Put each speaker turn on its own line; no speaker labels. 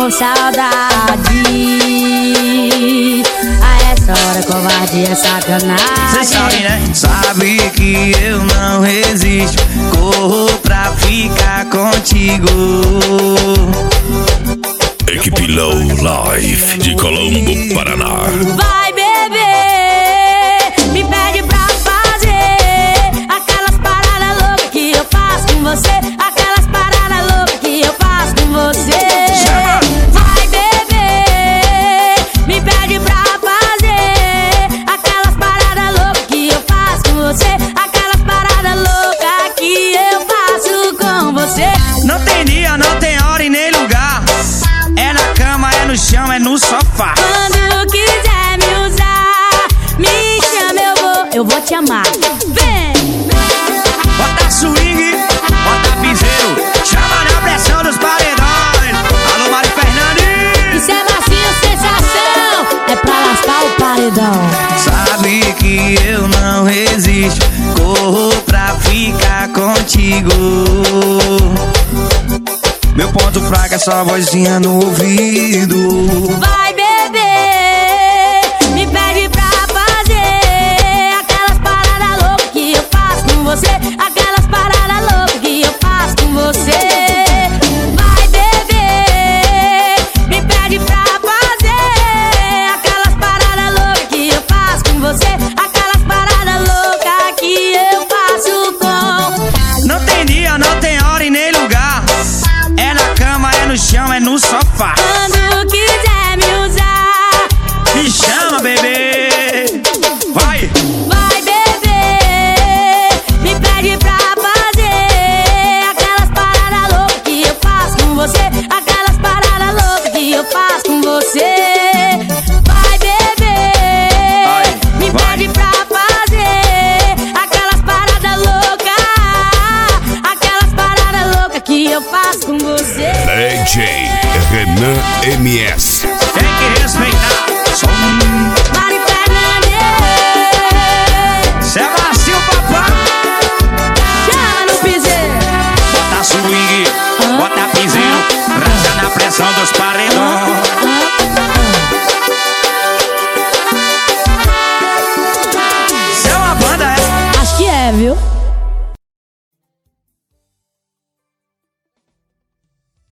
com saudade. A essa hora covardia é sacanagem.
Cê sabe, né? Sabe que eu não resisto. Corro pra ficar contigo.
Equipe Low Life de Colombo, Paraná.
Vai beber, me pede pra fazer aquelas paradas loucas que eu faço com você. Aquelas paradas loucas que eu faço com você. Vai beber, me pede pra fazer aquelas paradas loucas que eu faço com você. Aquelas paradas loucas que eu faço com você.
Não tem dia, não tem hora e nem lugar. É na cama, é no chão, é no sofá.
Quando quiser me usar, me chama, eu vou te amar. Vem!
Bota swing, bota piseiro, chama na pressão dos paredões. Alô, Mari Fernandes.
Isso é macio, sensação, é pra lascar o paredão.
Sabe que eu não resisto. Corro pra ficar contigo. Meu ponto fraco é só a vozinha no ouvido.
Vai beber, me pede pra fazer aquelas paradas loucas que eu faço com você. Aquelas paradas loucas que eu faço com você. Vai beber, me pede pra fazer aquelas paradas loucas que eu faço com você. Aquelas paradas loucas que eu faço com.
Não tem dia, não tem hora e nem lugar. É na cama, é no chão, é no sofá.
Quando quiser me usar,
me chama, bebê. Vai!
vai beber, me pede pra fazer aquelas paradas loucas que eu faço com você. Aquelas paradas loucas que eu faço com você. Vai beber, me pede pra fazer aquelas paradas loucas. Aquelas paradas loucas que eu faço com você.
DJ Renan MS.
Tem que respeitar. Som.
Vai